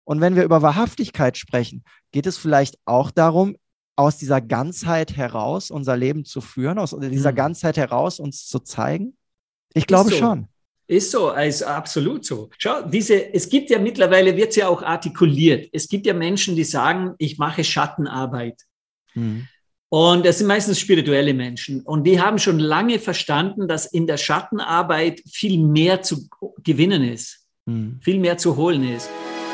Und wenn wir über Wahrhaftigkeit sprechen, geht es vielleicht auch darum, aus dieser Ganzheit heraus unser Leben zu führen, aus dieser Ganzheit heraus uns zu zeigen? Ich glaube schon. Ist so, also absolut so. Schau, es gibt ja mittlerweile, wird es ja auch artikuliert. Es gibt ja Menschen, die sagen, ich mache Schattenarbeit. Und das sind meistens spirituelle Menschen. Und die haben schon lange verstanden, dass in der Schattenarbeit viel mehr zu gewinnen ist, viel mehr zu holen ist.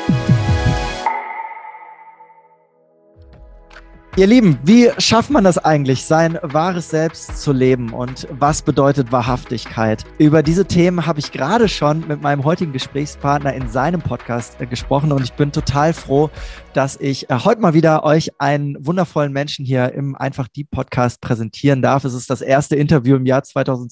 Ihr Lieben, wie schafft man das eigentlich, sein wahres Selbst zu leben und was bedeutet Wahrhaftigkeit? Über diese Themen habe ich gerade schon mit meinem heutigen Gesprächspartner in seinem Podcast gesprochen und ich bin total froh, dass ich heute mal wieder euch einen wundervollen Menschen hier im Einfach Deep Podcast präsentieren darf. Es ist das erste Interview im Jahr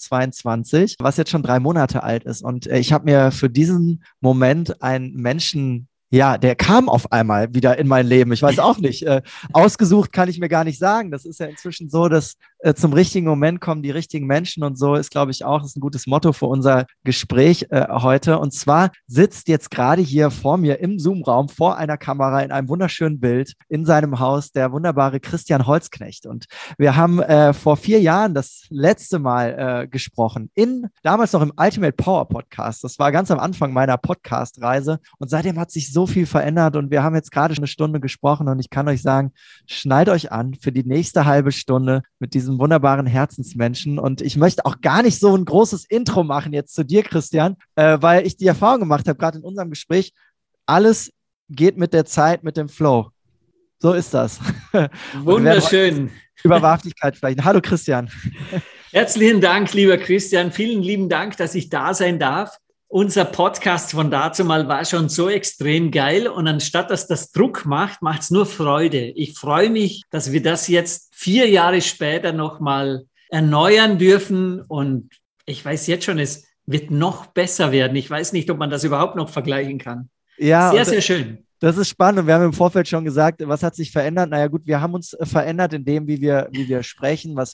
2022, was jetzt schon 3 Monate alt ist und ich habe mir für diesen Moment einen Menschen der kam auf einmal wieder in mein Leben. Ich weiß auch nicht. Ausgesucht kann ich mir gar nicht sagen. Das ist ja inzwischen so, dass zum richtigen Moment kommen die richtigen Menschen und so ist, glaube ich, auch ist ein gutes Motto für unser Gespräch heute. Und zwar sitzt jetzt gerade hier vor mir im Zoom-Raum vor einer Kamera in einem wunderschönen Bild in seinem Haus der wunderbare Christian Holzknecht. Und wir haben vor 4 Jahren das letzte Mal gesprochen, damals noch im Ultimate Power Podcast. Das war ganz am Anfang meiner Podcast-Reise und seitdem hat sich so viel verändert und wir haben jetzt gerade schon 1 Stunde gesprochen und ich kann euch sagen, schnallt euch an für die nächste halbe Stunde mit diesem wunderbaren Herzensmenschen und ich möchte auch gar nicht so ein großes Intro machen jetzt zu dir, Christian, weil ich die Erfahrung gemacht habe, gerade in unserem Gespräch, alles geht mit der Zeit, mit dem Flow. So ist das. Wunderschön. Über Wahrhaftigkeit sprechen. Hallo Christian. Herzlichen Dank, lieber Christian. Vielen lieben Dank, dass ich da sein darf. Unser Podcast von dazu mal war schon so extrem geil und anstatt dass das Druck macht, macht es nur Freude. Ich freue mich, dass wir das jetzt 4 Jahre später nochmal erneuern dürfen und ich weiß jetzt schon, es wird noch besser werden. Ich weiß nicht, ob man das überhaupt noch vergleichen kann. Ja, sehr, sehr schön. Das ist spannend und wir haben im Vorfeld schon gesagt, was hat sich verändert? Naja gut, wir haben uns verändert in dem, wie wir sprechen, was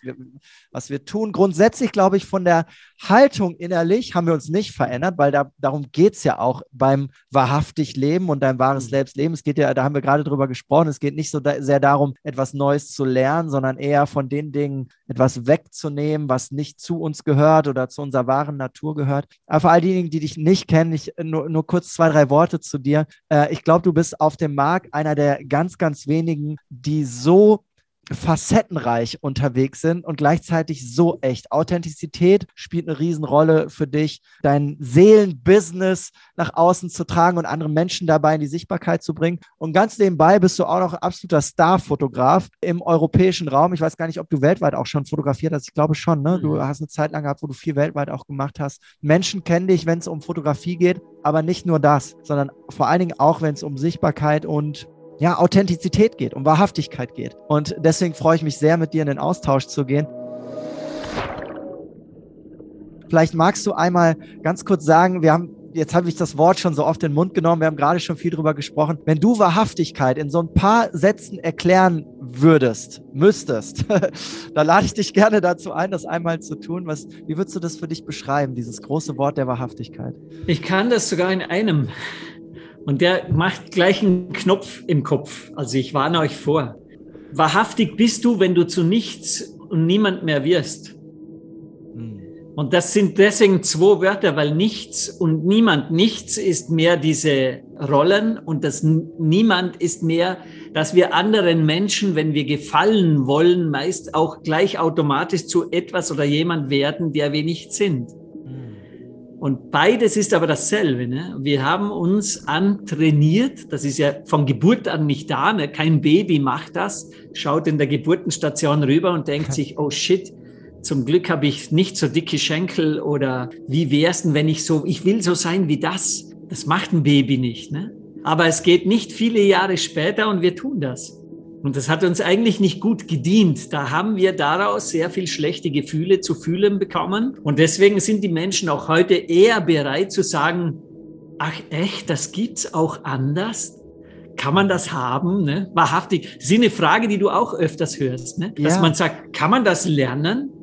wir tun. Grundsätzlich, glaube ich, von der Haltung innerlich haben wir uns nicht verändert, weil darum geht es ja auch beim wahrhaftig Leben und dein wahres Selbstleben. Es geht ja, da haben wir gerade drüber gesprochen, es geht nicht so sehr darum, etwas Neues zu lernen, sondern eher von den Dingen etwas wegzunehmen, was nicht zu uns gehört oder zu unserer wahren Natur gehört. Aber für all diejenigen, die dich nicht kennen, nur kurz 2, 3 Worte zu dir. Ich glaube, du bist auf dem Markt einer der ganz, ganz wenigen, die so facettenreich unterwegs sind und gleichzeitig so echt. Authentizität spielt eine Riesenrolle für dich, dein Seelenbusiness nach außen zu tragen und andere Menschen dabei in die Sichtbarkeit zu bringen. Und ganz nebenbei bist du auch noch absoluter Starfotograf im europäischen Raum. Ich weiß gar nicht, ob du weltweit auch schon fotografiert hast. Ich glaube schon, ne? Du hast eine Zeit lang gehabt, wo du viel weltweit auch gemacht hast. Menschen kennen dich, wenn es um Fotografie geht, aber nicht nur das, sondern vor allen Dingen auch, wenn es um Sichtbarkeit und Authentizität geht, um Wahrhaftigkeit geht. Und deswegen freue ich mich sehr, mit dir in den Austausch zu gehen. Vielleicht magst du einmal ganz kurz sagen, jetzt habe ich das Wort schon so oft in den Mund genommen, wir haben gerade schon viel drüber gesprochen. Wenn du Wahrhaftigkeit in so ein paar Sätzen erklären müsstest, da lade ich dich gerne dazu ein, das einmal zu tun. Wie würdest du das für dich beschreiben, dieses große Wort der Wahrhaftigkeit? Ich kann das sogar in einem. Und der macht gleich einen Knopf im Kopf. Also ich warne euch vor. Wahrhaftig bist du, wenn du zu nichts und niemand mehr wirst. Und das sind deswegen 2 Wörter, weil nichts und niemand. Nichts ist mehr diese Rollen und das Niemand ist mehr, dass wir anderen Menschen, wenn wir gefallen wollen, meist auch gleich automatisch zu etwas oder jemand werden, der wir nicht sind. Und beides ist aber dasselbe. Ne? Wir haben uns antrainiert, das ist ja von Geburt an nicht da, ne? Kein Baby macht das, schaut in der Geburtenstation rüber und denkt sich, oh shit, zum Glück habe ich nicht so dicke Schenkel oder wie wär's denn, wenn ich will so sein wie das. Das macht ein Baby nicht. Ne? Aber es geht nicht viele Jahre später und wir tun das. Und das hat uns eigentlich nicht gut gedient. Da haben wir daraus sehr viel schlechte Gefühle zu fühlen bekommen. Und deswegen sind die Menschen auch heute eher bereit zu sagen, ach echt, das gibt's auch anders? Kann man das haben? Ne? Wahrhaftig. Das ist eine Frage, die du auch öfters hörst. Ne? Dass man sagt, kann man das lernen?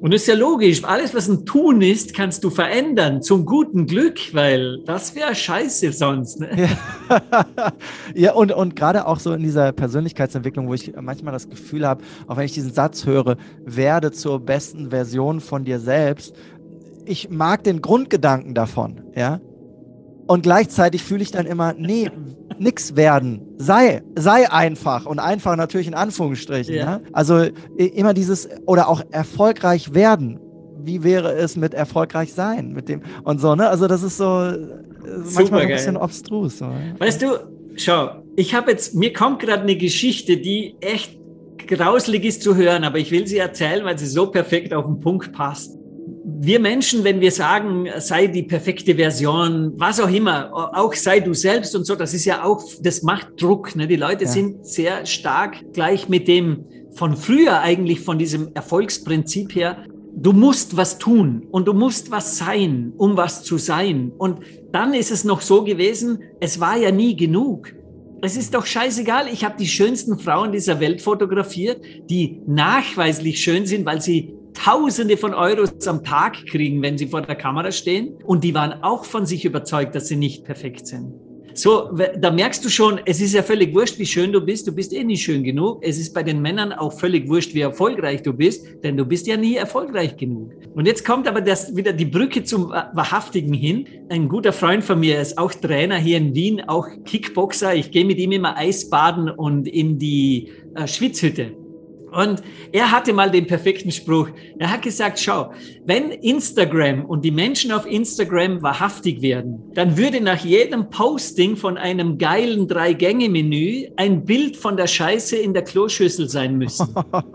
Und das ist ja logisch, alles, was ein Tun ist, kannst du verändern zum guten Glück, weil das wäre scheiße sonst. Ne? Ja, ja und gerade auch so in dieser Persönlichkeitsentwicklung, wo ich manchmal das Gefühl habe, auch wenn ich diesen Satz höre, werde zur besten Version von dir selbst. Ich mag den Grundgedanken davon, ja. Und gleichzeitig fühle ich dann immer, nee, nix werden. Sei einfach und einfach natürlich in Anführungsstrichen. Ja. Ja? Also immer dieses, oder auch erfolgreich werden. Wie wäre es mit erfolgreich sein? Mit dem und so, ne? Also das ist so manchmal so ein bisschen obstrus. So. Weißt du, schau, mir kommt gerade eine Geschichte, die echt grauslig ist zu hören, aber ich will sie erzählen, weil sie so perfekt auf den Punkt passt. Wir Menschen, wenn wir sagen, sei die perfekte Version, was auch immer, auch sei du selbst und so, das ist ja auch, das macht Druck. Ne? Die Leute sind sehr stark gleich mit dem von früher eigentlich, von diesem Erfolgsprinzip her, du musst was tun und du musst was sein, um was zu sein. Und dann ist es noch so gewesen, es war ja nie genug. Es ist doch scheißegal, ich habe die schönsten Frauen dieser Welt fotografiert, die nachweislich schön sind, weil sie Tausende von Euros am Tag kriegen, wenn sie vor der Kamera stehen. Und die waren auch von sich überzeugt, dass sie nicht perfekt sind. So, da merkst du schon, es ist ja völlig wurscht, wie schön du bist eh nicht schön genug. Es ist bei den Männern auch völlig wurscht, wie erfolgreich du bist, denn du bist ja nie erfolgreich genug. Und jetzt kommt aber wieder die Brücke zum Wahrhaftigen hin. Ein guter Freund von mir ist auch Trainer hier in Wien, auch Kickboxer. Ich gehe mit ihm immer Eisbaden und in die Schwitzhütte. Und er hatte mal den perfekten Spruch. Er hat gesagt, schau, wenn Instagram und die Menschen auf Instagram wahrhaftig werden, dann würde nach jedem Posting von einem geilen 3-Gänge-Menü ein Bild von der Scheiße in der Kloschüssel sein müssen.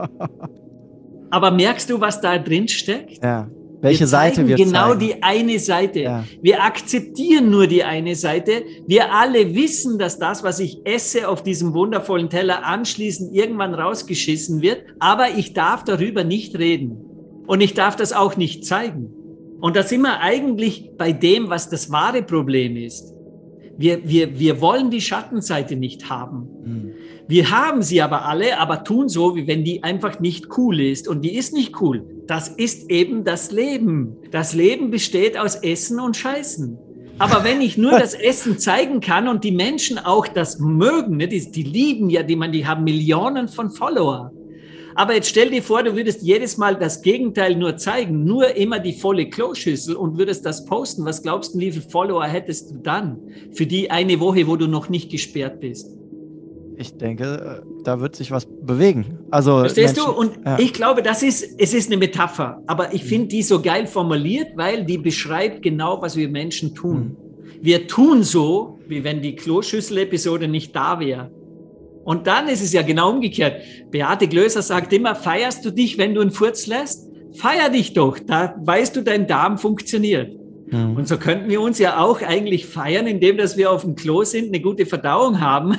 Aber merkst du, was da drin steckt? Ja. Welche Seite wir genau zeigen. Die eine Seite. Ja. Wir akzeptieren nur die eine Seite. Wir alle wissen, dass das, was ich esse auf diesem wundervollen Teller, anschließend irgendwann rausgeschissen wird. Aber ich darf darüber nicht reden. Und ich darf das auch nicht zeigen. Und da sind wir eigentlich bei dem, was das wahre Problem ist. Wir wollen die Schattenseite nicht haben. Wir haben sie aber alle, aber tun so, wie wenn die einfach nicht cool ist. Und die ist nicht cool. Das ist eben das Leben. Das Leben besteht aus Essen und Scheißen. Aber wenn ich nur das Essen zeigen kann und die Menschen auch das mögen, ne, die lieben ja, die haben Millionen von Follower. Aber jetzt stell dir vor, du würdest jedes Mal das Gegenteil nur zeigen, nur immer die volle Kloschüssel und würdest das posten. Was glaubst du, wie viele Follower hättest du dann für die eine Woche, wo du noch nicht gesperrt bist? Ich denke, da wird sich was bewegen. Also verstehst Menschen, du? Und ich glaube, es ist eine Metapher, aber ich finde die so geil formuliert, weil die beschreibt genau, was wir Menschen tun. Wir tun so, wie wenn die Kloschüssel-Episode nicht da wäre. Und dann ist es ja genau umgekehrt. Beate Glöser sagt immer, feierst du dich, wenn du einen Furz lässt? Feier dich doch, da weißt du, dein Darm funktioniert. Und so könnten wir uns ja auch eigentlich feiern, indem dass wir auf dem Klo sind, eine gute Verdauung haben.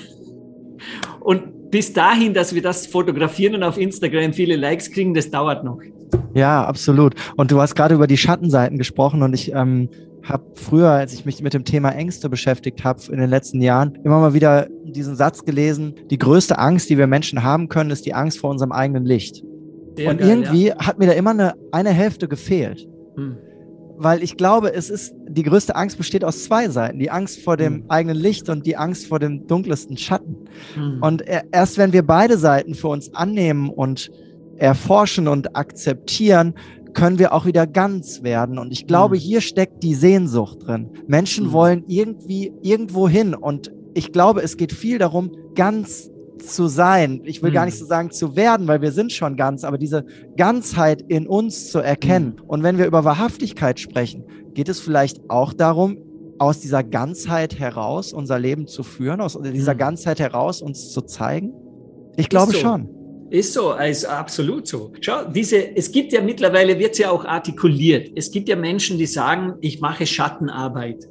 Und bis dahin, dass wir das fotografieren und auf Instagram viele Likes kriegen, das dauert noch. Ja, absolut. Und du hast gerade über die Schattenseiten gesprochen und ich habe früher, als ich mich mit dem Thema Ängste beschäftigt habe in den letzten Jahren, immer mal wieder diesen Satz gelesen, die größte Angst, die wir Menschen haben können, ist die Angst vor unserem eigenen Licht. Sehr und geil, irgendwie hat mir da immer eine Hälfte gefehlt. Weil ich glaube, die größte Angst besteht aus zwei Seiten. Die Angst vor dem eigenen Licht und die Angst vor dem dunkelsten Schatten. Und erst wenn wir beide Seiten für uns annehmen und erforschen und akzeptieren, können wir auch wieder ganz werden. Und ich glaube, hier steckt die Sehnsucht drin. Menschen wollen irgendwie irgendwo hin. Und ich glaube, es geht viel darum, ganz zu sein. Ich will gar nicht so sagen zu werden, weil wir sind schon ganz, aber diese Ganzheit in uns zu erkennen. Und wenn wir über Wahrhaftigkeit sprechen, geht es vielleicht auch darum, aus dieser Ganzheit heraus unser Leben zu führen, aus dieser Ganzheit heraus uns zu zeigen? Ich glaube schon. Ist so, also absolut so. Schau, es gibt ja mittlerweile, wird es ja auch artikuliert. Es gibt ja Menschen, die sagen, ich mache Schattenarbeit.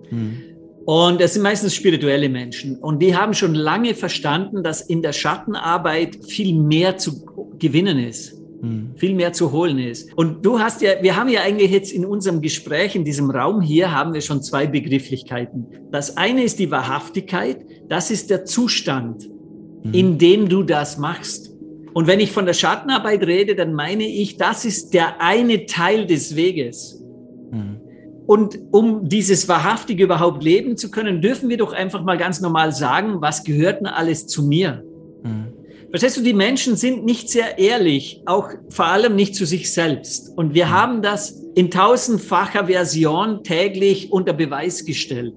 Und das sind meistens spirituelle Menschen. Und die haben schon lange verstanden, dass in der Schattenarbeit viel mehr zu gewinnen ist. Viel mehr zu holen ist. Und wir haben ja eigentlich jetzt in unserem Gespräch, in diesem Raum hier, haben wir schon zwei Begrifflichkeiten. Das eine ist die Wahrhaftigkeit. Das ist der Zustand, in dem du das machst. Und wenn ich von der Schattenarbeit rede, dann meine ich, das ist der eine Teil des Weges. Mhm. Und um dieses Wahrhaftige überhaupt leben zu können, dürfen wir doch einfach mal ganz normal sagen, was gehört denn alles zu mir? Mhm. Verstehst du, die Menschen sind nicht sehr ehrlich, auch vor allem nicht zu sich selbst. Und wir haben das in tausendfacher Version täglich unter Beweis gestellt.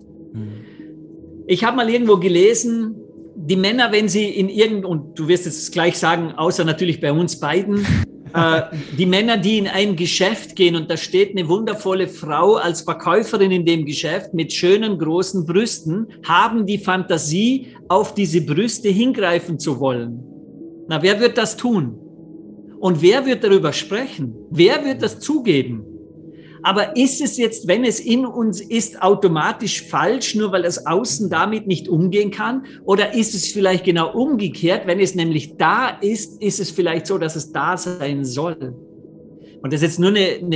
Ich habe mal irgendwo gelesen, die Männer, wenn sie und du wirst es gleich sagen, außer natürlich bei uns beiden, die Männer, die in ein Geschäft gehen und da steht eine wundervolle Frau als Verkäuferin in dem Geschäft mit schönen großen Brüsten, haben die Fantasie, auf diese Brüste hingreifen zu wollen. Na, wer wird das tun? Und wer wird darüber sprechen? Wer wird das zugeben? Aber ist es jetzt, wenn es in uns ist, automatisch falsch, nur weil das Außen damit nicht umgehen kann? Oder ist es vielleicht genau umgekehrt? Wenn es nämlich da ist, ist es vielleicht so, dass es da sein soll. Und das ist jetzt nur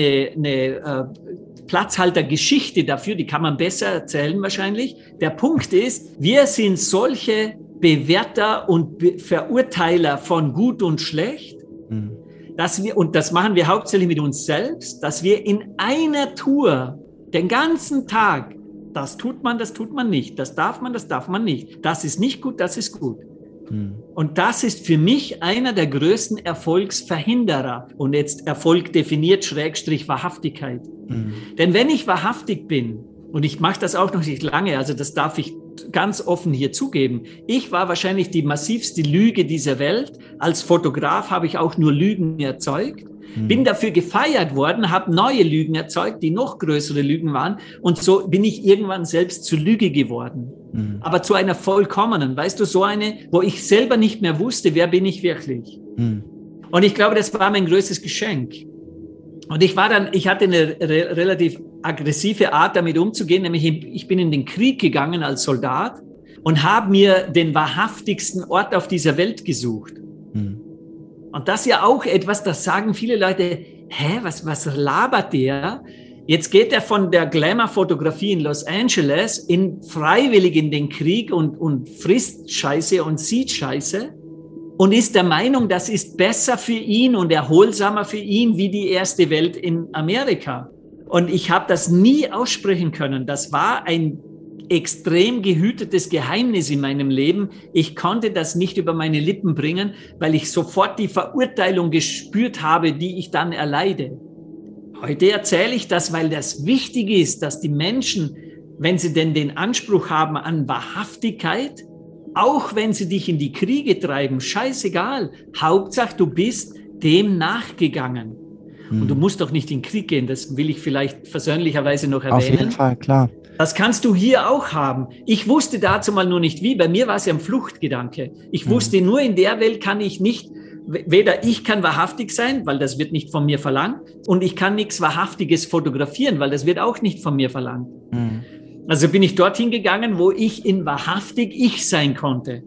eine Platzhaltergeschichte dafür, die kann man besser erzählen wahrscheinlich. Der Punkt ist, wir sind solche Bewerter und Verurteiler von gut und schlecht, dass wir, und das machen wir hauptsächlich mit uns selbst, dass wir in einer Tour den ganzen Tag, das tut man nicht, das darf man nicht, das ist nicht gut, das ist gut. Und das ist für mich einer der größten Erfolgsverhinderer. Und jetzt Erfolg definiert / Wahrhaftigkeit. Denn wenn ich wahrhaftig bin, und ich mache das auch noch nicht lange, also das darf ich ganz offen hier zugeben. Ich war wahrscheinlich die massivste Lüge dieser Welt. Als Fotograf habe ich auch nur Lügen erzeugt. Bin dafür gefeiert worden, habe neue Lügen erzeugt, die noch größere Lügen waren. Und so bin ich irgendwann selbst zur Lüge geworden. Aber zu einer vollkommenen, weißt du, so eine, wo ich selber nicht mehr wusste, wer bin ich wirklich. Und ich glaube, das war mein größtes Geschenk. Und ich hatte eine relativ aggressive Art, damit umzugehen, nämlich ich bin in den Krieg gegangen als Soldat und habe mir den wahrhaftigsten Ort auf dieser Welt gesucht. Und das ist ja auch etwas, das sagen viele Leute, was labert der? Jetzt geht er von der Glamour-Fotografie in Los Angeles freiwillig in den Krieg und frisst Scheiße und sieht Scheiße. Und ist der Meinung, das ist besser für ihn und erholsamer für ihn wie die erste Welt in Amerika. Und ich habe das nie aussprechen können. Das war ein extrem gehütetes Geheimnis in meinem Leben. Ich konnte das nicht über meine Lippen bringen, weil ich sofort die Verurteilung gespürt habe, die ich dann erleide. Heute erzähle ich das, weil das wichtig ist, dass die Menschen, wenn sie denn den Anspruch haben an Wahrhaftigkeit, auch wenn sie dich in die Kriege treiben, scheißegal. Hauptsache, du bist dem nachgegangen. Und du musst doch nicht in den Krieg gehen, das will ich vielleicht versöhnlicherweise noch erwähnen. Auf jeden Fall, klar. Das kannst du hier auch haben. Ich wusste dazu mal nur nicht wie. Bei mir war es ja ein Fluchtgedanke. Ich wusste nur, in der Welt kann ich nicht, weder ich kann wahrhaftig sein, weil das wird nicht von mir verlangt, und ich kann nichts Wahrhaftiges fotografieren, weil das wird auch nicht von mir verlangt. Also bin ich dorthin gegangen, wo ich in wahrhaftig ich sein konnte.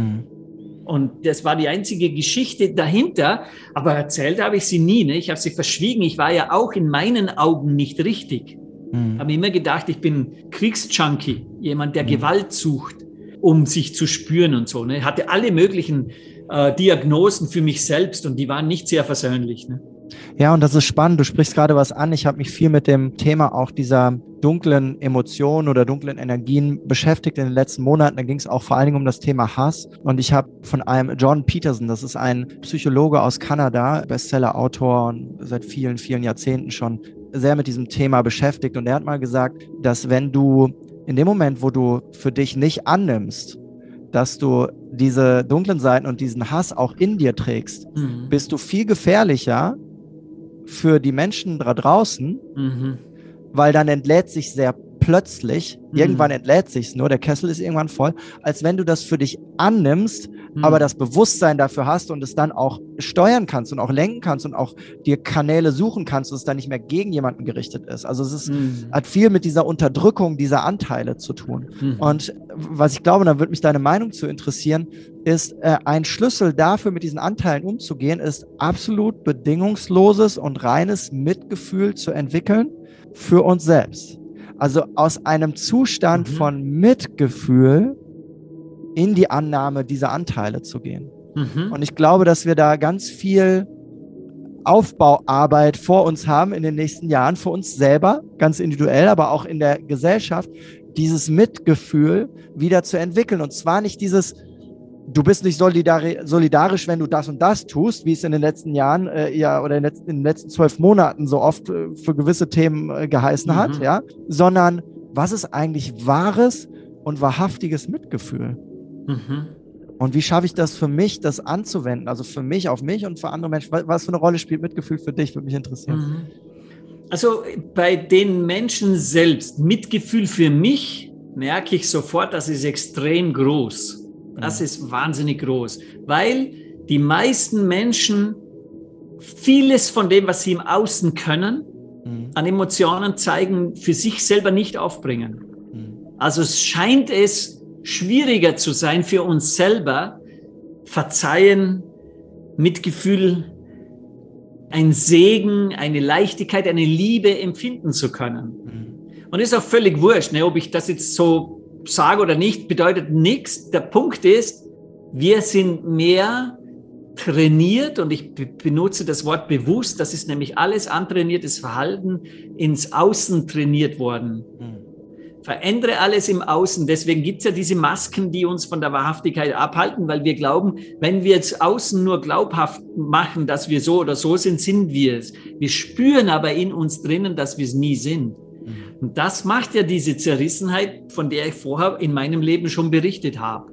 Und das war die einzige Geschichte dahinter, aber erzählt habe ich sie nie. Ne? Ich habe sie verschwiegen. Ich war ja auch in meinen Augen nicht richtig. Habe immer gedacht, ich bin Kriegsjunkie, jemand, der Gewalt sucht, um sich zu spüren und so. Ne? Hatte alle möglichen Diagnosen für mich selbst und die waren nicht sehr versöhnlich. Ne? Ja, und das ist spannend. Du sprichst gerade was an. Ich habe mich viel mit dem Thema auch dieser dunklen Emotionen oder dunklen Energien beschäftigt in den letzten Monaten. Da ging es auch vor allen Dingen um das Thema Hass. Und ich habe von einem Jordan Peterson, das ist ein Psychologe aus Kanada, Bestseller-Autor und seit vielen, vielen Jahrzehnten schon sehr mit diesem Thema beschäftigt. Und er hat mal gesagt, dass wenn du in dem Moment, wo du für dich nicht annimmst, dass du diese dunklen Seiten und diesen Hass auch in dir trägst, bist du viel gefährlicher für die Menschen da draußen, weil dann entlädt sich sehr plötzlich, irgendwann entlädt sich's nur, der Kessel ist irgendwann voll, als wenn du das für dich annimmst, aber das Bewusstsein dafür hast und es dann auch steuern kannst und auch lenken kannst und auch dir Kanäle suchen kannst und es dann nicht mehr gegen jemanden gerichtet ist. Also es ist, hat viel mit dieser Unterdrückung dieser Anteile zu tun. Und was ich glaube, da würde mich deine Meinung zu interessieren, ist ein Schlüssel dafür, mit diesen Anteilen umzugehen, ist absolut bedingungsloses und reines Mitgefühl zu entwickeln für uns selbst. Also aus einem Zustand von Mitgefühl in die Annahme dieser Anteile zu gehen. Und ich glaube, dass wir da ganz viel Aufbauarbeit vor uns haben in den nächsten Jahren, für uns selber, ganz individuell, aber auch in der Gesellschaft, dieses Mitgefühl wieder zu entwickeln. Und zwar nicht dieses, du bist nicht solidarisch, wenn du das und das tust, wie es in den letzten Jahren oder in den letzten 12 Monaten so oft für gewisse Themen geheißen hat, ja, sondern was ist eigentlich wahres und wahrhaftiges Mitgefühl? Und wie schaffe ich das für mich, das anzuwenden? Also für mich, auf mich und für andere Menschen. Was für eine Rolle spielt Mitgefühl für dich? Würde mich interessieren. Also bei den Menschen selbst, Mitgefühl für mich, merke ich sofort, das ist extrem groß. Das ist wahnsinnig groß, weil die meisten Menschen vieles von dem, was sie im Außen können, an Emotionen zeigen, für sich selber nicht aufbringen. Also scheint es schwieriger zu sein für uns selber, Verzeihen, Mitgefühl, ein Segen, eine Leichtigkeit, eine Liebe empfinden zu können. Und ist auch völlig wurscht, ne, ob ich das jetzt so sage oder nicht, bedeutet nichts. Der Punkt ist, wir sind mehr trainiert, und ich benutze das Wort bewusst, das ist nämlich alles antrainiertes Verhalten, ins Außen trainiert worden. Verändere alles im Außen. Deswegen gibt es ja diese Masken, die uns von der Wahrhaftigkeit abhalten, weil wir glauben, wenn wir jetzt außen nur glaubhaft machen, dass wir so oder so sind, sind wir es. Wir spüren aber in uns drinnen, dass wir es nie sind. Und das macht ja diese Zerrissenheit, von der ich vorher in meinem Leben schon berichtet habe.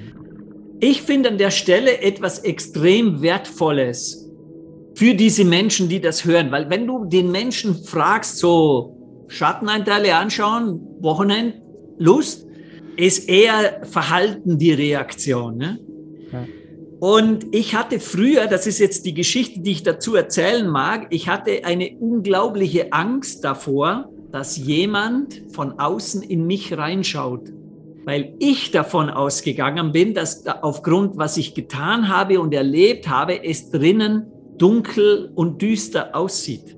Ich finde an der Stelle etwas extrem Wertvolles für diese Menschen, die das hören. Weil wenn du den Menschen fragst, so Schattenanteile anschauen, Wochenendlust, ist eher Verhalten die Reaktion. Ne? Ja. Und ich hatte früher, das ist jetzt die Geschichte, die ich dazu erzählen mag, ich hatte eine unglaubliche Angst davor, dass jemand von außen in mich reinschaut. Weil ich davon ausgegangen bin, dass aufgrund, was ich getan habe und erlebt habe, es drinnen dunkel und düster aussieht.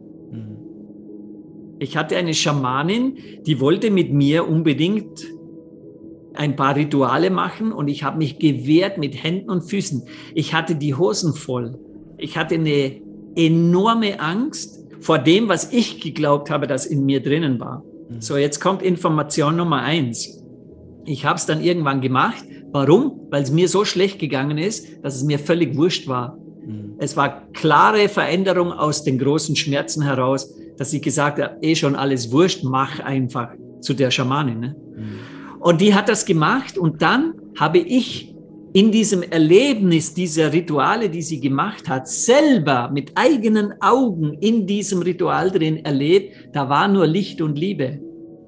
Ich hatte eine Schamanin, die wollte mit mir unbedingt ein paar Rituale machen, und ich habe mich gewehrt mit Händen und Füßen. Ich hatte die Hosen voll. Ich hatte eine enorme Angst vor dem, was ich geglaubt habe, das in mir drinnen war. So, jetzt kommt Information Nummer 1. Ich habe es dann irgendwann gemacht. Warum? Weil es mir so schlecht gegangen ist, dass es mir völlig wurscht war. Es war klare Veränderung aus den großen Schmerzen heraus, dass ich gesagt habe, schon alles wurscht, mach einfach, zu der Schamanin. Ne? Und die hat das gemacht, und dann habe ich in diesem Erlebnis dieser Rituale, die sie gemacht hat, selber mit eigenen Augen in diesem Ritual drin erlebt, da war nur Licht und Liebe.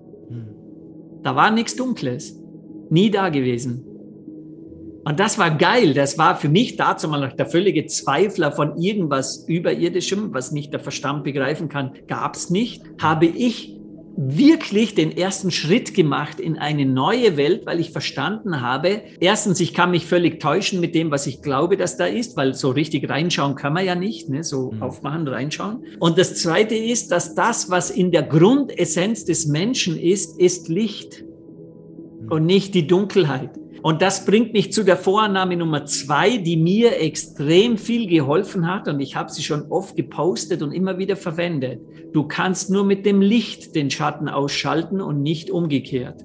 Da war nichts Dunkles, nie da gewesen. Und das war geil. Das war für mich dazu mal noch der völlige Zweifler von irgendwas Überirdischem, was nicht der Verstand begreifen kann, gab es nicht. Habe ich wirklich den ersten Schritt gemacht in eine neue Welt, weil ich verstanden habe, erstens, ich kann mich völlig täuschen mit dem, was ich glaube, dass da ist, weil so richtig reinschauen kann man ja nicht, ne? So aufmachen, reinschauen. Und das Zweite ist, dass das, was in der Grundessenz des Menschen ist, ist Licht und nicht die Dunkelheit. Und das bringt mich zu der Vorannahme Nummer 2, die mir extrem viel geholfen hat, und ich habe sie schon oft gepostet und immer wieder verwendet. Du kannst nur mit dem Licht den Schatten ausschalten und nicht umgekehrt.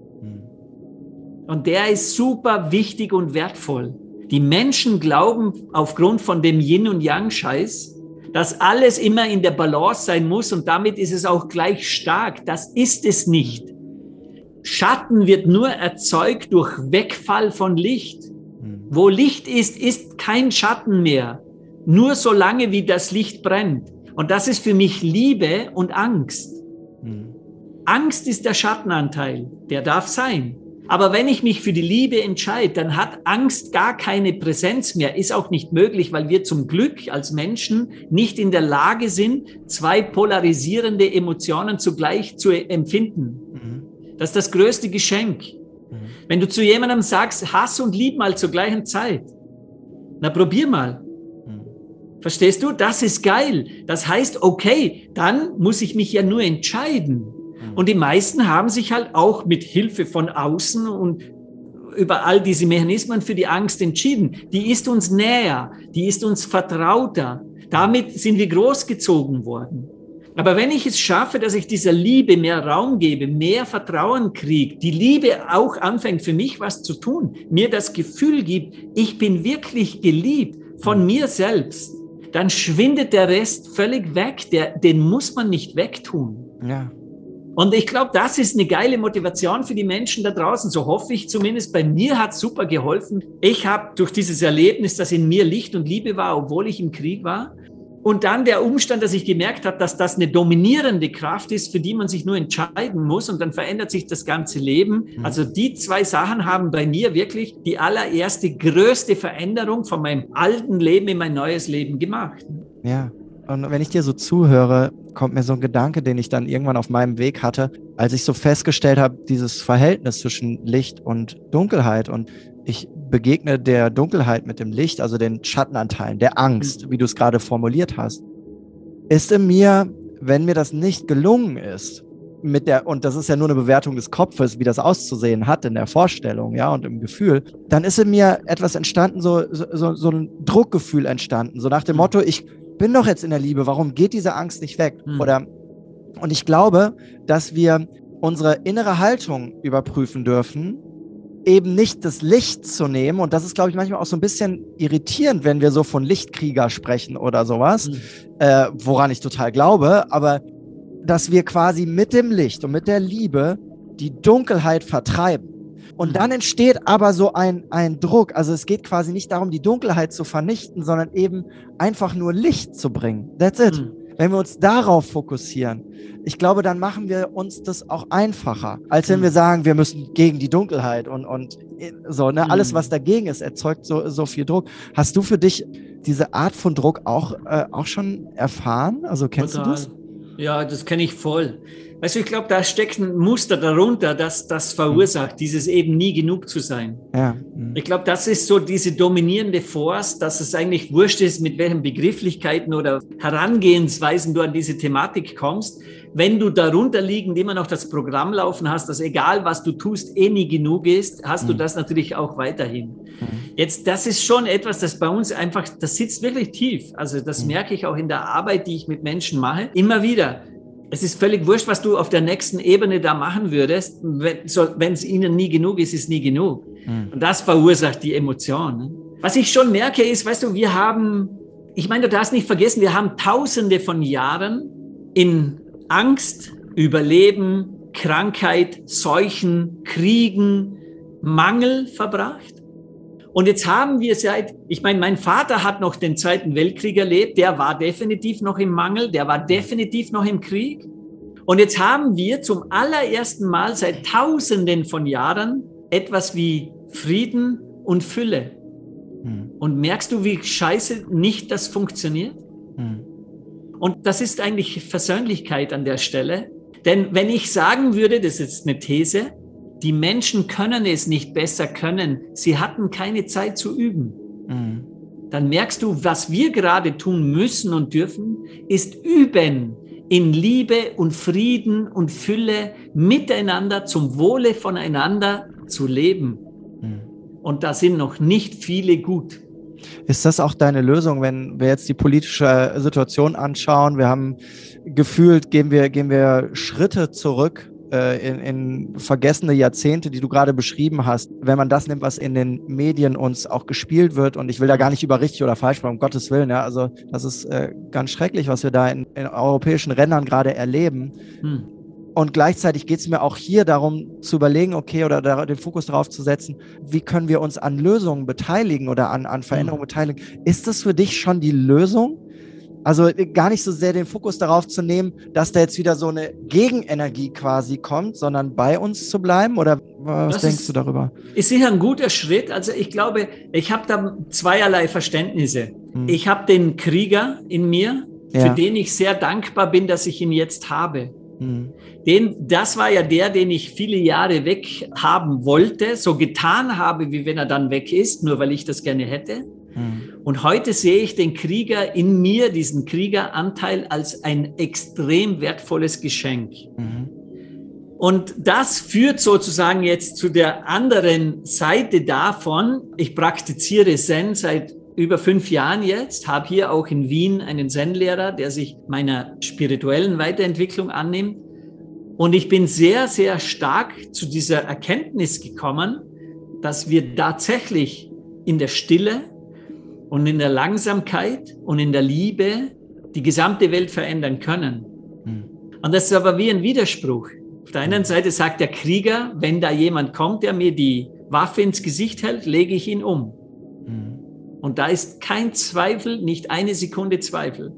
Und der ist super wichtig und wertvoll. Die Menschen glauben aufgrund von dem Yin- und Yang-Scheiß, dass alles immer in der Balance sein muss, und damit ist es auch gleich stark. Das ist es nicht. Schatten wird nur erzeugt durch Wegfall von Licht. Wo Licht ist, ist kein Schatten mehr. Nur solange wie das Licht brennt. Und das ist für mich Liebe und Angst. Angst ist der Schattenanteil. Der darf sein. Aber wenn ich mich für die Liebe entscheide, dann hat Angst gar keine Präsenz mehr. Ist auch nicht möglich, weil wir zum Glück als Menschen nicht in der Lage sind, zwei polarisierende Emotionen zugleich zu empfinden. Das ist das größte Geschenk. Wenn du zu jemandem sagst, Hass und Lieb mal zur gleichen Zeit, na probier mal. Verstehst du? Das ist geil. Das heißt, okay, dann muss ich mich ja nur entscheiden. Und die meisten haben sich halt auch mit Hilfe von außen und über all diese Mechanismen für die Angst entschieden. Die ist uns näher, die ist uns vertrauter. Damit sind wir großgezogen worden. Aber wenn ich es schaffe, dass ich dieser Liebe mehr Raum gebe, mehr Vertrauen kriege, die Liebe auch anfängt für mich was zu tun, mir das Gefühl gibt, ich bin wirklich geliebt von mir selbst, dann schwindet der Rest völlig weg. Den muss man nicht wegtun. Ja. Und ich glaube, das ist eine geile Motivation für die Menschen da draußen. So hoffe ich zumindest. Bei mir hat es super geholfen. Ich habe durch dieses Erlebnis, dass in mir Licht und Liebe war, obwohl ich im Krieg war, und dann der Umstand, dass ich gemerkt habe, dass das eine dominierende Kraft ist, für die man sich nur entscheiden muss, und dann verändert sich das ganze Leben. Also die zwei Sachen haben bei mir wirklich die allererste, größte Veränderung von meinem alten Leben in mein neues Leben gemacht. Ja, und wenn ich dir so zuhöre, kommt mir so ein Gedanke, den ich dann irgendwann auf meinem Weg hatte, als ich so festgestellt habe, dieses Verhältnis zwischen Licht und Dunkelheit, und ich begegne der Dunkelheit mit dem Licht, also den Schattenanteilen, der Angst, wie du es gerade formuliert hast, ist in mir, wenn mir das nicht gelungen ist, und das ist ja nur eine Bewertung des Kopfes, wie das auszusehen hat in der Vorstellung, ja, und im Gefühl, dann ist in mir etwas entstanden, so ein Druckgefühl entstanden, so nach dem Motto, ich bin doch jetzt in der Liebe, warum geht diese Angst nicht weg? Und ich glaube, dass wir unsere innere Haltung überprüfen dürfen, eben nicht das Licht zu nehmen. Und das ist, glaube ich, manchmal auch so ein bisschen irritierend, wenn wir so von Lichtkrieger sprechen oder sowas, woran ich total glaube, aber dass wir quasi mit dem Licht und mit der Liebe die Dunkelheit vertreiben. Und dann entsteht aber so ein Druck. Also es geht quasi nicht darum, die Dunkelheit zu vernichten, sondern eben einfach nur Licht zu bringen. That's it. Wenn wir uns darauf fokussieren, ich glaube, dann machen wir uns das auch einfacher, als wenn wir sagen, wir müssen gegen die Dunkelheit und so, ne? Alles, was dagegen ist, erzeugt so viel Druck. Hast du für dich diese Art von Druck auch schon erfahren? Also kennst du das? Ja, das kenne ich voll. Weißt du, ich glaube, da steckt ein Muster darunter, das verursacht, dieses eben nie genug zu sein. Ja. Ich glaube, das ist so diese dominierende Force, dass es eigentlich wurscht ist, mit welchen Begrifflichkeiten oder Herangehensweisen du an diese Thematik kommst. Wenn du darunter liegend immer noch das Programm laufen hast, dass egal, was du tust, nie genug ist, hast du das natürlich auch weiterhin. Jetzt, das ist schon etwas, das bei uns einfach, das sitzt wirklich tief. Also das merke ich auch in der Arbeit, die ich mit Menschen mache, immer wieder. Es ist völlig wurscht, was du auf der nächsten Ebene da machen würdest. Wenn es ihnen nie genug ist, ist nie genug. Und das verursacht die Emotion. Ne? Was ich schon merke ist, weißt du, ich meine, du darfst nicht vergessen, wir haben Tausende von Jahren in Angst, Überleben, Krankheit, Seuchen, Kriegen, Mangel verbracht. Und jetzt haben wir ich meine, mein Vater hat noch den Zweiten Weltkrieg erlebt, der war definitiv noch im Mangel, der war definitiv noch im Krieg. Und jetzt haben wir zum allerersten Mal seit Tausenden von Jahren etwas wie Frieden und Fülle. Und merkst du, wie scheiße nicht das funktioniert? Und das ist eigentlich Versöhnlichkeit an der Stelle. Denn wenn ich sagen würde, das ist jetzt eine These, die Menschen können es nicht besser können, sie hatten keine Zeit zu üben. Dann merkst du, was wir gerade tun müssen und dürfen, ist üben, in Liebe und Frieden und Fülle miteinander zum Wohle voneinander zu leben. Und da sind noch nicht viele gut. Ist das auch deine Lösung, wenn wir jetzt die politische Situation anschauen? Wir haben gefühlt, gehen wir Schritte zurück in vergessene Jahrzehnte, die du gerade beschrieben hast, wenn man das nimmt, was in den Medien uns auch gespielt wird, und ich will da gar nicht über richtig oder falsch sprechen, um Gottes Willen, ja, also das ist ganz schrecklich, was wir da in europäischen Ländern gerade erleben. Und gleichzeitig geht es mir auch hier darum zu überlegen, okay, oder den Fokus darauf zu setzen, wie können wir uns an Lösungen beteiligen oder an Veränderungen beteiligen. Ist das für dich schon die Lösung? Also gar nicht so sehr den Fokus darauf zu nehmen, dass da jetzt wieder so eine Gegenenergie quasi kommt, sondern bei uns zu bleiben? Oder was denkst du darüber? Ist sicher ein guter Schritt. Also ich glaube, ich habe da zweierlei Verständnisse. Ich habe den Krieger in mir, für den ich sehr dankbar bin, dass ich ihn jetzt habe. Das war ja den ich viele Jahre weg haben wollte, so getan habe, wie wenn er dann weg ist, nur weil ich das gerne hätte. Und heute sehe ich den Krieger in mir, diesen Kriegeranteil, als ein extrem wertvolles Geschenk. Und das führt sozusagen jetzt zu der anderen Seite davon. Ich praktiziere Zen seit über 5 Jahren jetzt, habe hier auch in Wien einen Zen-Lehrer, der sich meiner spirituellen Weiterentwicklung annimmt. Und ich bin sehr, sehr stark zu dieser Erkenntnis gekommen, dass wir tatsächlich in der Stille und in der Langsamkeit und in der Liebe die gesamte Welt verändern können. Und das ist aber wie ein Widerspruch. Auf der einen Seite sagt der Krieger, wenn da jemand kommt, der mir die Waffe ins Gesicht hält, lege ich ihn um. Und da ist kein Zweifel, nicht eine Sekunde Zweifel.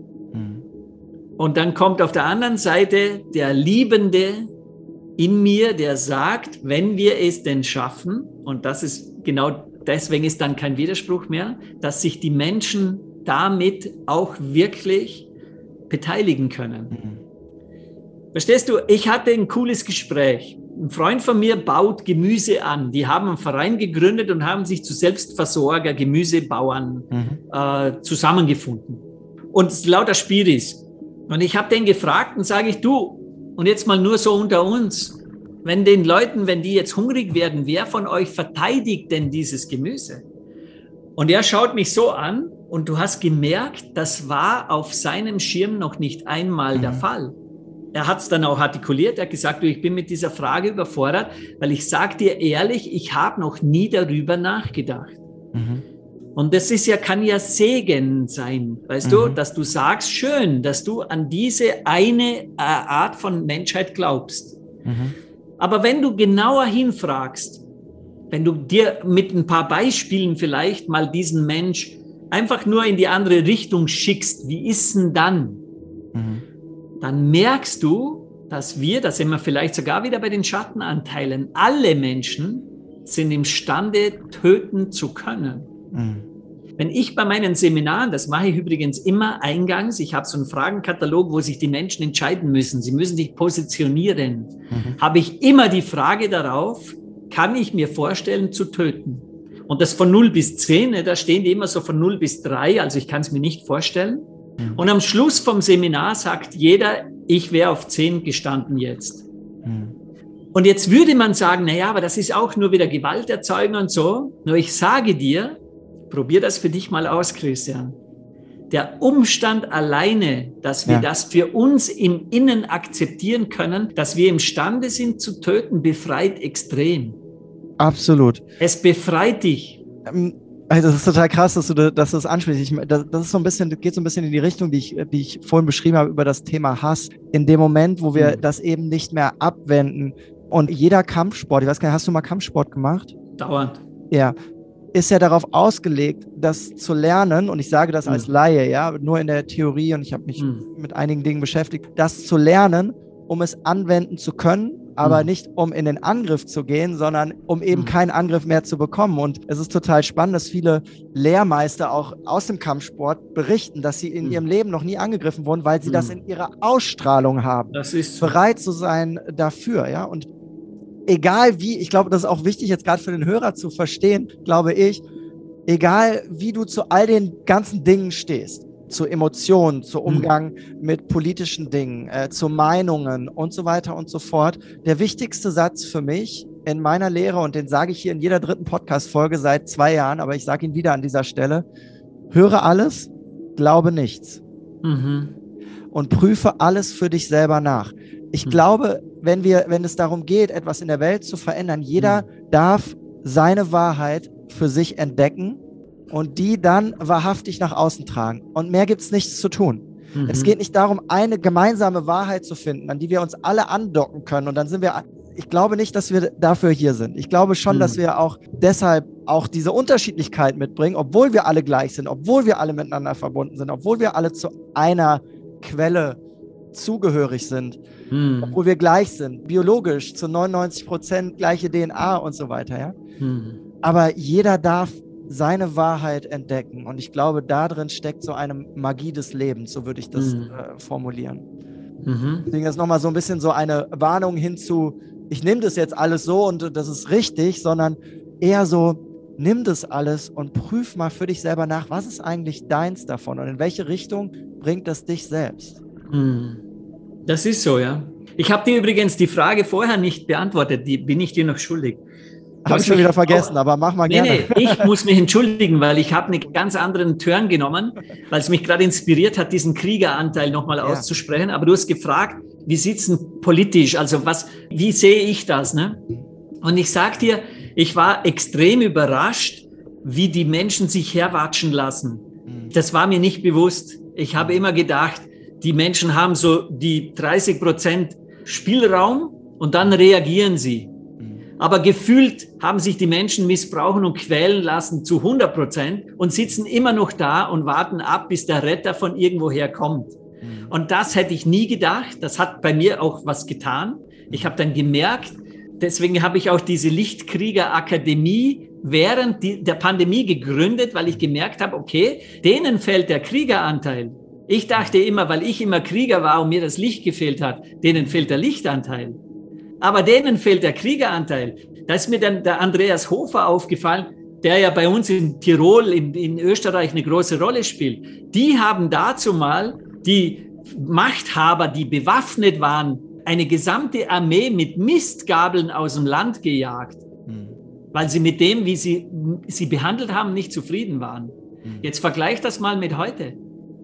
Und dann kommt auf der anderen Seite der Liebende in mir, der sagt, wenn wir es denn schaffen, und das ist genau deswegen ist dann kein Widerspruch mehr, dass sich die Menschen damit auch wirklich beteiligen können. Verstehst du, ich hatte ein cooles Gespräch. Ein Freund von mir baut Gemüse an. Die haben einen Verein gegründet und haben sich zu Selbstversorger, Gemüsebauern zusammengefunden. Und lauter Spiris. Und ich habe den gefragt und sage ich, du, und jetzt mal nur so unter uns, wenn den Leuten, wenn die jetzt hungrig werden, wer von euch verteidigt denn dieses Gemüse? Und er schaut mich so an und du hast gemerkt, das war auf seinem Schirm noch nicht einmal der Fall. Er hat es dann auch artikuliert, er hat gesagt, du, ich bin mit dieser Frage überfordert, weil ich sage dir ehrlich, ich habe noch nie darüber nachgedacht. Und das ist ja, kann ja Segen sein, weißt du, dass du sagst, schön, dass du an diese eine Art von Menschheit glaubst. Aber wenn du genauer hinfragst, wenn du dir mit ein paar Beispielen vielleicht mal diesen Mensch einfach nur in die andere Richtung schickst, wie ist denn dann? Dann merkst du, dass wir, da sind wir vielleicht sogar wieder bei den Schattenanteilen, alle Menschen sind imstande, töten zu können. Wenn ich bei meinen Seminaren, das mache ich übrigens immer eingangs, ich habe so einen Fragenkatalog, wo sich die Menschen entscheiden müssen, sie müssen sich positionieren, habe ich immer die Frage darauf, kann ich mir vorstellen zu töten? Und das von 0 bis 10, da stehen die immer so von 0 bis 3, also ich kann es mir nicht vorstellen. Und am Schluss vom Seminar sagt jeder, ich wäre auf 10 gestanden jetzt. Und jetzt würde man sagen, naja, aber das ist auch nur wieder Gewalt erzeugen und so. Nur ich sage dir, probier das für dich mal aus, Christian. Der Umstand alleine, dass wir das für uns im Innen akzeptieren können, dass wir imstande sind zu töten, befreit extrem. Absolut. Es befreit dich. Also das ist total krass, dass du das ansprichst. Das ist so ein bisschen, geht so ein bisschen in die Richtung, die ich vorhin beschrieben habe, über das Thema Hass. In dem Moment, wo wir das eben nicht mehr abwenden und jeder Kampfsport, ich weiß gar nicht, hast du mal Kampfsport gemacht? Dauernd. Ja, ist ja darauf ausgelegt, das zu lernen, und ich sage das als Laie, ja, nur in der Theorie, und ich habe mich mit einigen Dingen beschäftigt, das zu lernen, um es anwenden zu können, aber nicht um in den Angriff zu gehen, sondern um eben keinen Angriff mehr zu bekommen. Und es ist total spannend, dass viele Lehrmeister auch aus dem Kampfsport berichten, dass sie in ihrem Leben noch nie angegriffen wurden, weil sie das in ihrer Ausstrahlung haben. Das ist so. Bereit zu sein dafür, ja. Und egal wie, ich glaube, das ist auch wichtig, jetzt gerade für den Hörer zu verstehen, glaube ich, egal wie du zu all den ganzen Dingen stehst, zu Emotionen, zu Umgang mit politischen Dingen, zu Meinungen und so weiter und so fort. Der wichtigste Satz für mich in meiner Lehre, und den sage ich hier in jeder 3. Podcast-Folge seit 2 Jahren, aber ich sage ihn wieder an dieser Stelle: Höre alles, glaube nichts. Und prüfe alles für dich selber nach. Ich glaube, wenn es darum geht, etwas in der Welt zu verändern, jeder darf seine Wahrheit für sich entdecken und die dann wahrhaftig nach außen tragen. Und mehr gibt es nichts zu tun. Es geht nicht darum, eine gemeinsame Wahrheit zu finden, an die wir uns alle andocken können. Und dann sind wir, ich glaube nicht, dass wir dafür hier sind. Ich glaube schon, dass wir auch deshalb auch diese Unterschiedlichkeit mitbringen, obwohl wir alle gleich sind, obwohl wir alle miteinander verbunden sind, obwohl wir alle zu einer Quelle zugehörig sind, obwohl wir gleich sind, biologisch zu 99% gleiche DNA und so weiter. Ja? Aber jeder darf seine Wahrheit entdecken, und ich glaube, da drin steckt so eine Magie des Lebens, so würde ich das formulieren. Deswegen ist nochmal so ein bisschen so eine Warnung hinzu, ich nehme das jetzt alles so und das ist richtig, sondern eher so, nimm das alles und prüf mal für dich selber nach, was ist eigentlich deins davon und in welche Richtung bringt das dich selbst? Das ist so, ja. Ich habe dir übrigens die Frage vorher nicht beantwortet, die bin ich dir noch schuldig. Habe ich schon wieder vergessen, aber mach mal gerne. Nee, ich muss mich entschuldigen, weil ich habe einen ganz anderen Turn genommen, weil es mich gerade inspiriert hat, diesen Kriegeranteil nochmal auszusprechen. Aber du hast gefragt, wie sieht es denn politisch? Also wie sehe ich das? Ne? Und ich sage dir, ich war extrem überrascht, wie die Menschen sich herwatschen lassen. Das war mir nicht bewusst. Ich habe immer gedacht, die Menschen haben so die 30% Spielraum und dann reagieren sie. Aber gefühlt haben sich die Menschen missbrauchen und quälen lassen zu 100% und sitzen immer noch da und warten ab, bis der Retter von irgendwoher kommt. Und das hätte ich nie gedacht. Das hat bei mir auch was getan. Ich habe dann gemerkt, deswegen habe ich auch diese Lichtkrieger-Akademie während der Pandemie gegründet, weil ich gemerkt habe, okay, denen fällt der Kriegeranteil. Ich dachte immer, weil ich immer Krieger war und mir das Licht gefehlt hat, denen fehlt der Lichtanteil. Aber denen fehlt der Kriegeranteil. Da ist mir dann der Andreas Hofer aufgefallen, der ja bei uns in Tirol, in Österreich eine große Rolle spielt. Die haben dazu mal die Machthaber, die bewaffnet waren, eine gesamte Armee mit Mistgabeln aus dem Land gejagt, weil sie mit dem, wie sie behandelt haben, nicht zufrieden waren. Jetzt vergleich das mal mit heute.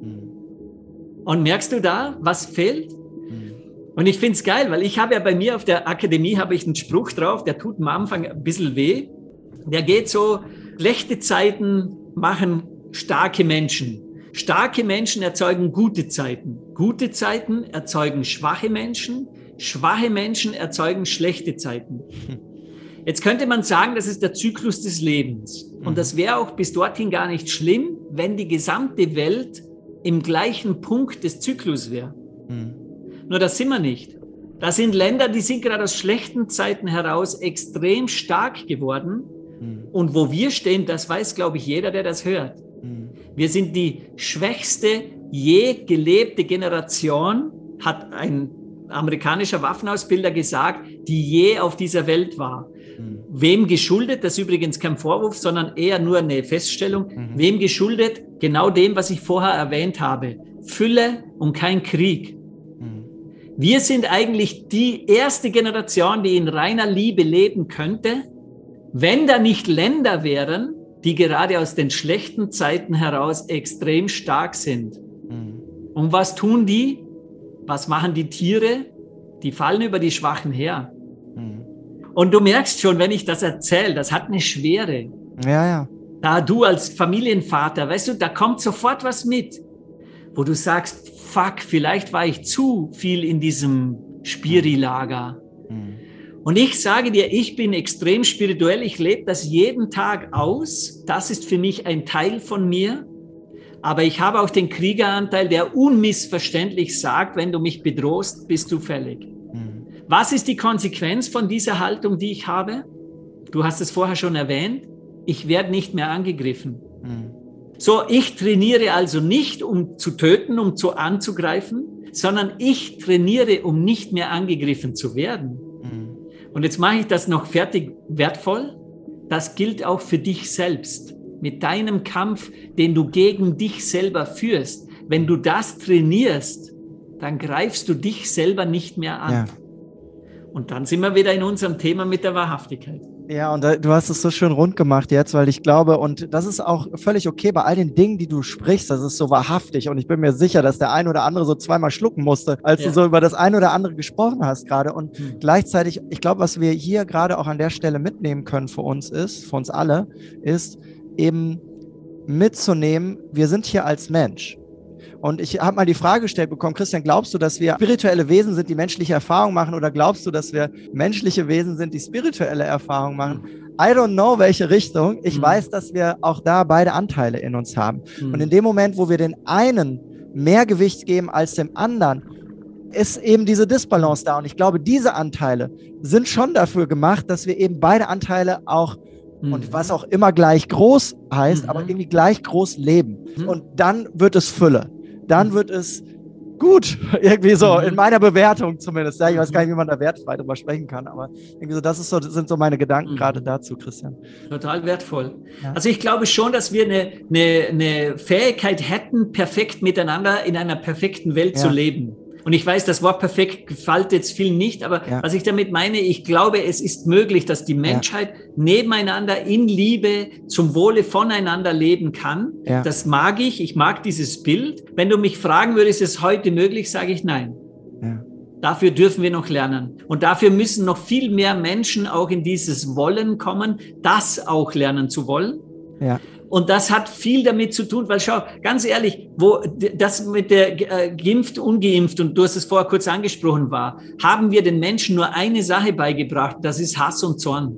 Und merkst du da, was fehlt? Und ich finde es geil, weil ich habe ja bei mir auf der Akademie habe ich einen Spruch drauf, der tut am Anfang ein bisschen weh. Der geht so, schlechte Zeiten machen starke Menschen. Starke Menschen erzeugen gute Zeiten. Gute Zeiten erzeugen schwache Menschen. Schwache Menschen erzeugen schlechte Zeiten. Jetzt könnte man sagen, das ist der Zyklus des Lebens. Und das wäre auch bis dorthin gar nicht schlimm, wenn die gesamte Welt im gleichen Punkt des Zyklus wäre. Nur das sind wir nicht. Das sind Länder, die sind gerade aus schlechten Zeiten heraus extrem stark geworden. Und wo wir stehen, das weiß, glaube ich, jeder, der das hört. Wir sind die schwächste je gelebte Generation, hat ein amerikanischer Waffenausbilder gesagt, die je auf dieser Welt war. Wem geschuldet? Das ist übrigens kein Vorwurf, sondern eher nur eine Feststellung. Wem geschuldet? Genau dem, was ich vorher erwähnt habe. Fülle und kein Krieg. Wir sind eigentlich die erste Generation, die in reiner Liebe leben könnte, wenn da nicht Länder wären, die gerade aus den schlechten Zeiten heraus extrem stark sind. Und was tun die? Was machen die Tiere? Die fallen über die Schwachen her. Und du merkst schon, wenn ich das erzähle, das hat eine Schwere. Ja. Da du als Familienvater, weißt du, da kommt sofort was mit, wo du sagst, fuck, vielleicht war ich zu viel in diesem Spiri-Lager. Und ich sage dir, ich bin extrem spirituell, ich lebe das jeden Tag aus, das ist für mich ein Teil von mir, aber ich habe auch den Kriegeranteil, der unmissverständlich sagt, wenn du mich bedrohst, bist du fällig. Was ist die Konsequenz von dieser Haltung, die ich habe? Du hast es vorher schon erwähnt, ich werde nicht mehr angegriffen. So, ich trainiere also nicht, um zu töten, um anzugreifen, sondern ich trainiere, um nicht mehr angegriffen zu werden. Und jetzt mache ich das noch fertig wertvoll. Das gilt auch für dich selbst. Mit deinem Kampf, den du gegen dich selber führst. Wenn du das trainierst, dann greifst du dich selber nicht mehr an. Ja. Und dann sind wir wieder in unserem Thema mit der Wahrhaftigkeit. Ja, und du hast es so schön rund gemacht jetzt, weil ich glaube, und das ist auch völlig okay bei all den Dingen, die du sprichst, das ist so wahrhaftig und ich bin mir sicher, dass der ein oder andere so zweimal schlucken musste, als du so über das ein oder andere gesprochen hast gerade und gleichzeitig, ich glaube, was wir hier gerade auch an der Stelle mitnehmen können für uns alle, ist eben mitzunehmen, wir sind hier als Mensch. Und ich habe mal die Frage gestellt bekommen, Christian, glaubst du, dass wir spirituelle Wesen sind, die menschliche Erfahrungen machen oder glaubst du, dass wir menschliche Wesen sind, die spirituelle Erfahrungen machen? I don't know, welche Richtung. Ich weiß, dass wir auch da beide Anteile in uns haben. Und in dem Moment, wo wir den einen mehr Gewicht geben als dem anderen, ist eben diese Disbalance da. Und ich glaube, diese Anteile sind schon dafür gemacht, dass wir eben beide Anteile auch und was auch immer gleich groß heißt, aber irgendwie gleich groß leben. Und dann wird es Fülle. Dann wird es gut, irgendwie so, in meiner Bewertung zumindest. Ja, ich weiß gar nicht, wie man da wertfrei drüber sprechen kann, aber irgendwie so, das sind so meine Gedanken gerade dazu, Christian. Total wertvoll. Ja. Also ich glaube schon, dass wir eine Fähigkeit hätten, perfekt miteinander in einer perfekten Welt zu leben. Und ich weiß, das Wort perfekt gefällt jetzt vielen nicht, aber was ich damit meine, ich glaube, es ist möglich, dass die Menschheit nebeneinander in Liebe zum Wohle voneinander leben kann. Ja. Das mag ich mag dieses Bild. Wenn du mich fragen würdest, ist es heute möglich, sage ich nein. Ja. Dafür dürfen wir noch lernen. Und dafür müssen noch viel mehr Menschen auch in dieses Wollen kommen, das auch lernen zu wollen. Ja. Und das hat viel damit zu tun, weil schau, ganz ehrlich, wo das mit der geimpft, ungeimpft, und du hast es vorher kurz angesprochen war, haben wir den Menschen nur eine Sache beigebracht, das ist Hass und Zorn.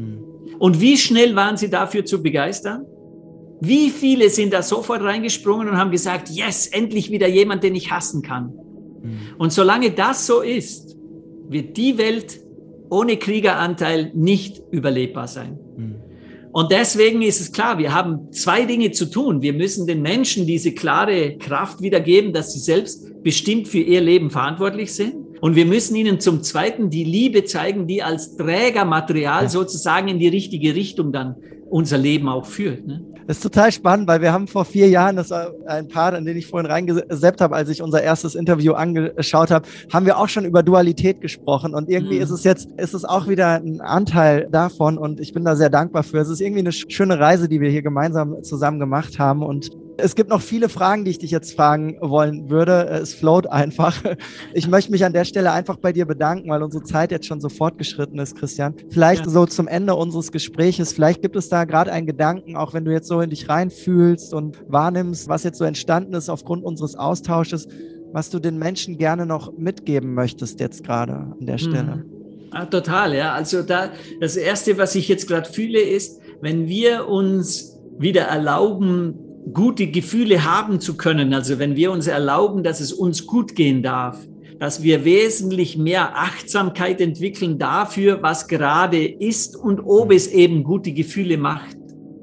Und wie schnell waren sie dafür zu begeistern? Wie viele sind da sofort reingesprungen und haben gesagt, yes, endlich wieder jemand, den ich hassen kann. Und solange das so ist, wird die Welt ohne Kriegeranteil nicht überlebbar sein. Und deswegen ist es klar, wir haben zwei Dinge zu tun. Wir müssen den Menschen diese klare Kraft wiedergeben, dass sie selbst bestimmt für ihr Leben verantwortlich sind. Und wir müssen ihnen zum Zweiten die Liebe zeigen, die als Trägermaterial sozusagen in die richtige Richtung dann unser Leben auch führt. Ne? Das ist total spannend, weil wir haben vor 4 Jahren, das war ein Part, in den ich vorhin reingesappt habe, als ich unser erstes Interview angeschaut habe, haben wir auch schon über Dualität gesprochen. Und irgendwie ist es auch wieder ein Anteil davon. Und ich bin da sehr dankbar für. Es ist irgendwie eine schöne Reise, die wir hier gemeinsam zusammen gemacht haben. Und es gibt noch viele Fragen, die ich dich jetzt fragen wollen würde. Es float einfach. Ich möchte mich an der Stelle einfach bei dir bedanken, weil unsere Zeit jetzt schon so fortgeschritten ist, Christian. Vielleicht so zum Ende unseres Gespräches, vielleicht gibt es da gerade einen Gedanken, auch wenn du jetzt so in dich reinfühlst und wahrnimmst, was jetzt so entstanden ist aufgrund unseres Austausches, was du den Menschen gerne noch mitgeben möchtest jetzt gerade an der Stelle. Total, ja. Also das Erste, was ich jetzt gerade fühle, ist, wenn wir uns wieder erlauben, gute Gefühle haben zu können, also wenn wir uns erlauben, dass es uns gut gehen darf, dass wir wesentlich mehr Achtsamkeit entwickeln dafür, was gerade ist und ob es eben gute Gefühle macht.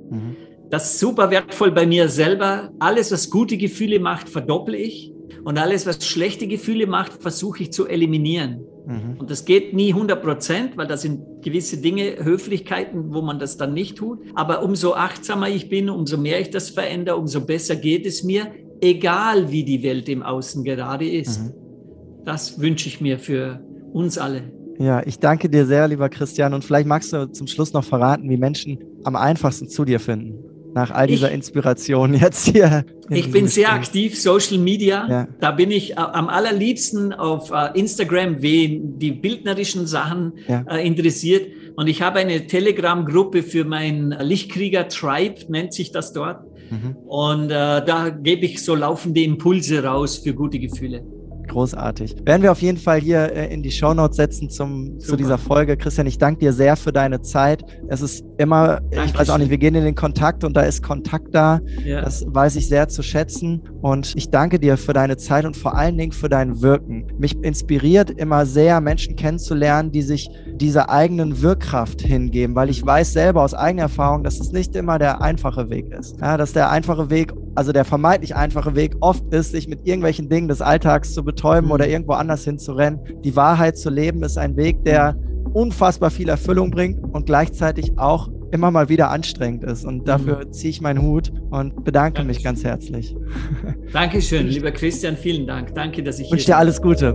Das ist super wertvoll bei mir selber. Alles, was gute Gefühle macht, verdopple ich. Und alles, was schlechte Gefühle macht, versuche ich zu eliminieren. Und das geht nie 100%, weil das sind gewisse Dinge, Höflichkeiten, wo man das dann nicht tut. Aber umso achtsamer ich bin, umso mehr ich das verändere, umso besser geht es mir, egal wie die Welt im Außen gerade ist. Das wünsche ich mir für uns alle. Ja, ich danke dir sehr, lieber Christian. Und vielleicht magst du zum Schluss noch verraten, wie Menschen am einfachsten zu dir finden. Nach all dieser Inspiration jetzt hier. Ich bin sehr aktiv, Social Media. Ja. Da bin ich am allerliebsten auf Instagram, wen die bildnerischen Sachen interessiert. Und ich habe eine Telegram-Gruppe für mein Lichtkrieger-Tribe, nennt sich das dort. Und da gebe ich so laufende Impulse raus für gute Gefühle. Großartig. Werden wir auf jeden Fall hier in die Shownotes setzen zu dieser Folge. Christian, ich danke dir sehr für deine Zeit. Es ist immer, ich weiß auch nicht, wir gehen in den Kontakt und da ist Kontakt da. Ja. Das weiß ich sehr zu schätzen. Und ich danke dir für deine Zeit und vor allen Dingen für dein Wirken. Mich inspiriert immer sehr, Menschen kennenzulernen, die sich dieser eigenen Wirkkraft hingeben, weil ich weiß selber aus eigener Erfahrung, dass es nicht immer der einfache Weg ist. Ja, dass der einfache Weg, also der vermeintlich einfache Weg oft ist, sich mit irgendwelchen Dingen des Alltags zu betäuben oder irgendwo anders hinzurennen. Die Wahrheit zu leben ist ein Weg, der unfassbar viel Erfüllung bringt und gleichzeitig auch immer mal wieder anstrengend ist. Und dafür ziehe ich meinen Hut und bedanke mich ganz herzlich. Dankeschön, lieber Christian, vielen Dank. Danke, dass ich hier bin. Ich wünsche dir alles Gute.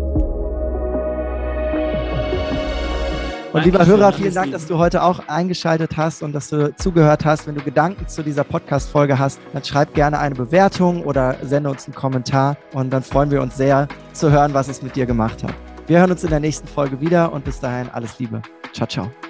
Und lieber Hörer, vielen Dank, dass du heute auch eingeschaltet hast und dass du zugehört hast. Wenn du Gedanken zu dieser Podcast-Folge hast, dann schreib gerne eine Bewertung oder sende uns einen Kommentar und dann freuen wir uns sehr zu hören, was es mit dir gemacht hat. Wir hören uns in der nächsten Folge wieder und bis dahin alles Liebe. Ciao, ciao.